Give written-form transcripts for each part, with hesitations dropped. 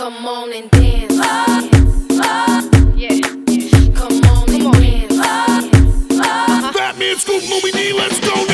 Come on and dance. Yeah. Come on and dance. Batman, Scoop, Louie D, let's go now.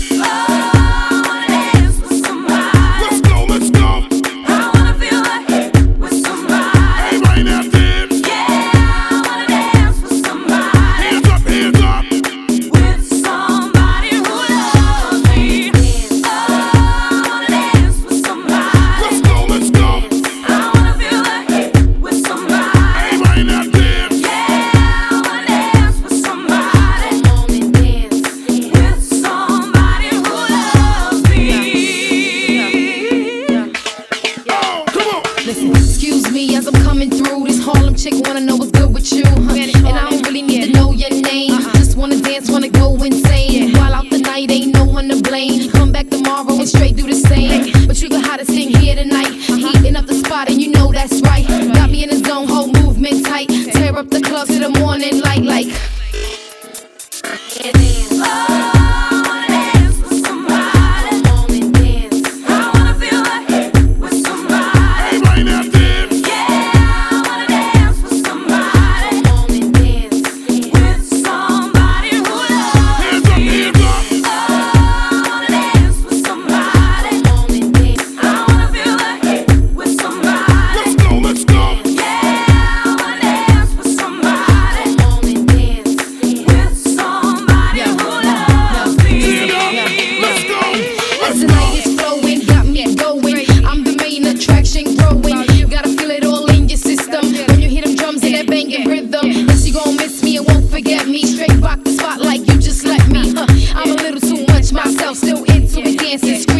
Excuse me as I'm coming through. This Harlem chick wanna know what's good with you, and I don't really need to know your name. Just wanna dance, wanna go insane. While out the night, ain't no one to blame. Come back tomorrow and straight do the same. But you the hottest thing here tonight. Heating up the spot and you know that's right. Got me in the zone, whole movement tight. Tear up the club to the morning light like. Forget me, I'm a little too much myself, still into it dancing.